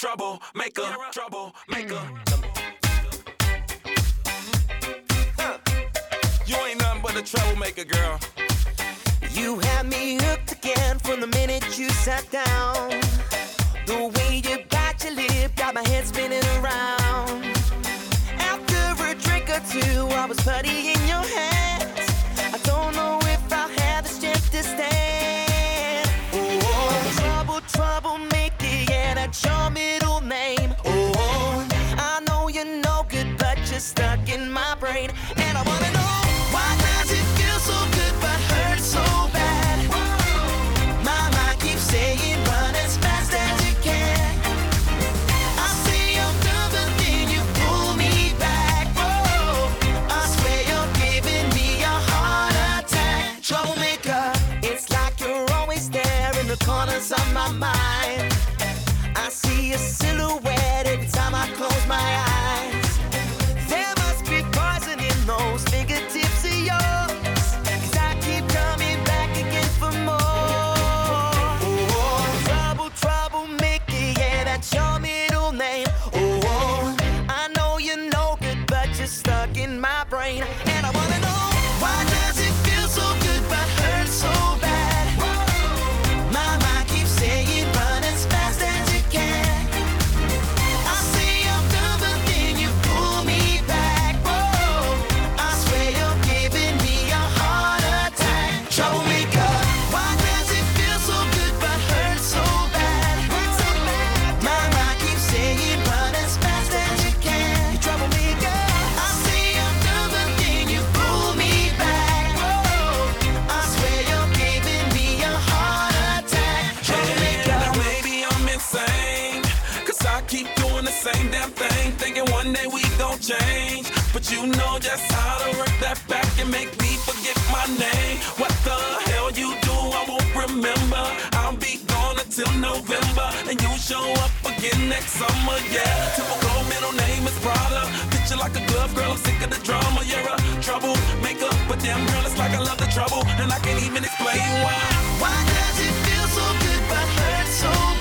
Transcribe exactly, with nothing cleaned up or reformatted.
troublemaker, troublemaker. Huh. You ain't nothing but a troublemaker, girl. You had me hooked again from the minute you sat down. The way you bite your lip got my head spinning around. After a drink or two, I was putty in your hands. I don't know if I'll have the strength to stand. Oh, trouble, troublemaker, yeah, that's your middle name. Oh, I know you're no good, but you're stuck in my brain. And I wanna know, why does it feel so good but hurt so bad? My mind keeps saying run as fast as you can. I say I'm done, but then you pull me back. Whoa, I swear you're giving me a heart attack. Troublemaker, it's like you're always there in the corners of my mind. I see a silhouette every time I close my eyes. There must be poison in those fingertips of yours, 'cause I keep coming back again for more. Oh, trouble, troublemaker, yeah, that's your middle name. Oh, I know you're no good, but you're stuck in my brain. And I wanna know, why does it feel so good but hurt so bad? My mind keeps saying run as fast as you can. I say I'm done, but then you pull me back. Whoa, I swear you're giving me a heart attack. Troublemaker, why does it feel so good but hurt so bad? My mind keeps saying run as fast as you can. Troublemaker, I say I'm done, but then you pull me back. Whoa, I swear you're giving me a heart attack. Troublemaker. Now maybe I'm insane, 'cause I keep doing the same damn thing, thinking one day we gon' change. But you know just how to work that back and make me forget my name. What the hell you do, I won't remember. I'll be gone until November, and you show up again next summer, yeah. Typical middle name is Prada. Picture like a glove, girl, I'm sick of the drama. You're a troublemaker, but damn girl, it's like I love the trouble, and I can't even explain why. Why does it feel so good but hurt so